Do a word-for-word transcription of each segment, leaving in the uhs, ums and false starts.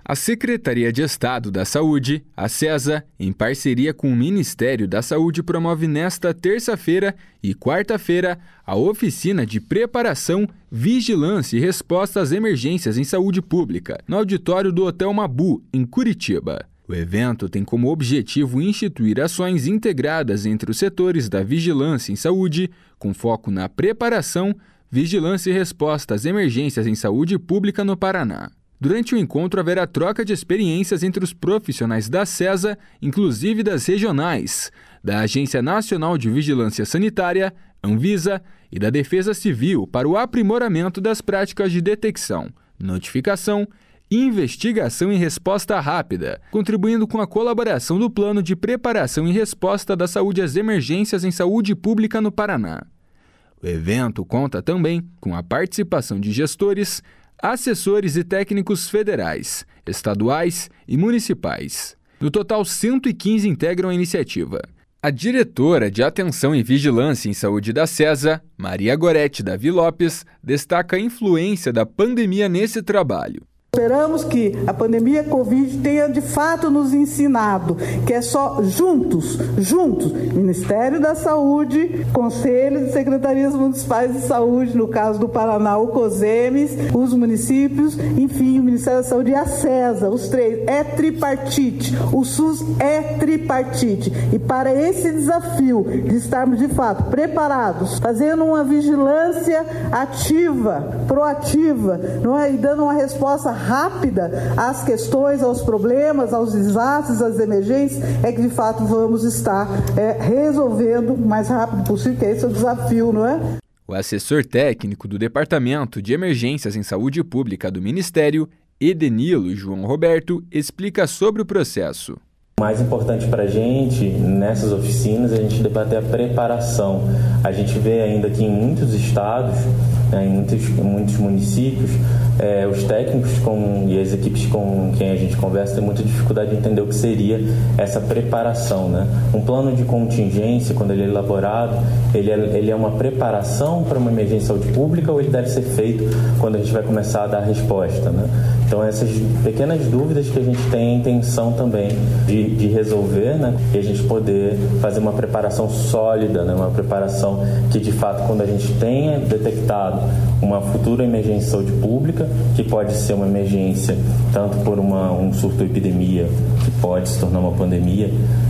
A Secretaria de Estado da Saúde, a SESA, em parceria com o Ministério da Saúde, promove nesta terça-feira e quarta-feira a oficina de preparação, vigilância e resposta às emergências em saúde pública, no auditório do Hotel Mabu, em Curitiba. O evento tem como objetivo instituir ações integradas entre os setores da vigilância em saúde, com foco na preparação, vigilância e resposta às emergências em saúde pública no Paraná. Durante o encontro, haverá troca de experiências entre os profissionais da SESA, inclusive das regionais, da Agência Nacional de Vigilância Sanitária, Anvisa, e da Defesa Civil para o aprimoramento das práticas de detecção, notificação, investigação e resposta rápida, contribuindo com a colaboração do Plano de Preparação e Resposta da Saúde às Emergências em Saúde Pública no Paraná. O evento conta também com a participação de gestores, assessores e técnicos federais, estaduais e municipais. No total, cento e quinze integram a iniciativa. A diretora de Atenção e Vigilância em Saúde da SESA, Maria Gorete Davi Lopes, destaca a influência da pandemia nesse trabalho. Esperamos que a pandemia Covid tenha de fato nos ensinado que é só juntos, juntos, Ministério da Saúde, Conselhos e Secretarias Municipais de Saúde, no caso do Paraná, o COSEMES, os municípios, enfim, o Ministério da Saúde e a SESA, os três, é tripartite, o SUS é tripartite. E para esse desafio de estarmos de fato preparados, fazendo uma vigilância ativa, proativa, não é? E dando uma resposta rápida às questões, aos problemas, aos desastres, às emergências, é que de fato vamos estar é, resolvendo o mais rápido possível, que esse é o desafio, não é? O assessor técnico do Departamento de Emergências em Saúde Pública do Ministério, Edenilo João Roberto, explica sobre o processo. O mais importante para a gente, nessas oficinas, é a gente debater a preparação. A gente vê ainda que em muitos estados, né, em muitos, em muitos municípios, é, os técnicos com, e as equipes com quem a gente conversa têm muita dificuldade de entender o que seria essa preparação, né? Um plano de contingência, quando ele é elaborado, ele é, ele é uma preparação para uma emergência de saúde pública ou ele deve ser feito quando a gente vai começar a dar a resposta, né? Então, essas pequenas dúvidas que a gente tem a intenção também de de resolver, né? E a gente poder fazer uma preparação sólida, né? Uma preparação que, de fato, quando a gente tenha detectado uma futura emergência de saúde pública, que pode ser uma emergência tanto por uma, um surto ou epidemia, que pode se tornar uma pandemia,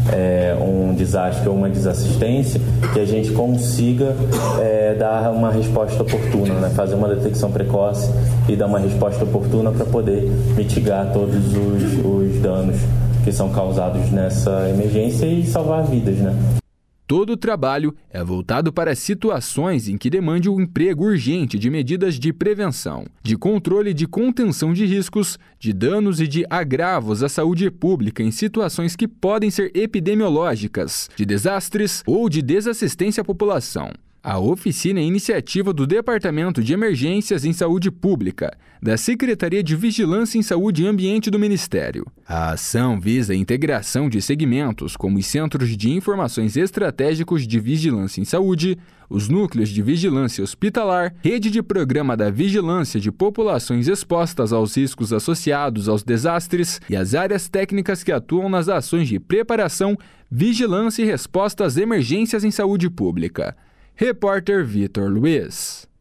é, um desastre ou uma desassistência, que a gente consiga é, dar uma resposta oportuna, né? Fazer uma detecção precoce e dar uma resposta oportuna para poder mitigar todos os, os danos que são causados nessa emergência e salvar vidas, né? Todo o trabalho é voltado para situações em que demande o emprego urgente de medidas de prevenção, de controle e de contenção de riscos, de danos e de agravos à saúde pública em situações que podem ser epidemiológicas, de desastres ou de desassistência à população. A oficina é iniciativa do Departamento de Emergências em Saúde Pública, da Secretaria de Vigilância em Saúde e Ambiente do Ministério. A ação visa a integração de segmentos como os Centros de Informações Estratégicos de Vigilância em Saúde, os Núcleos de Vigilância Hospitalar, Rede de Programa da Vigilância de Populações Expostas aos Riscos Associados aos Desastres e as áreas técnicas que atuam nas ações de preparação, vigilância e resposta às emergências em saúde pública. Repórter Vitor Luiz.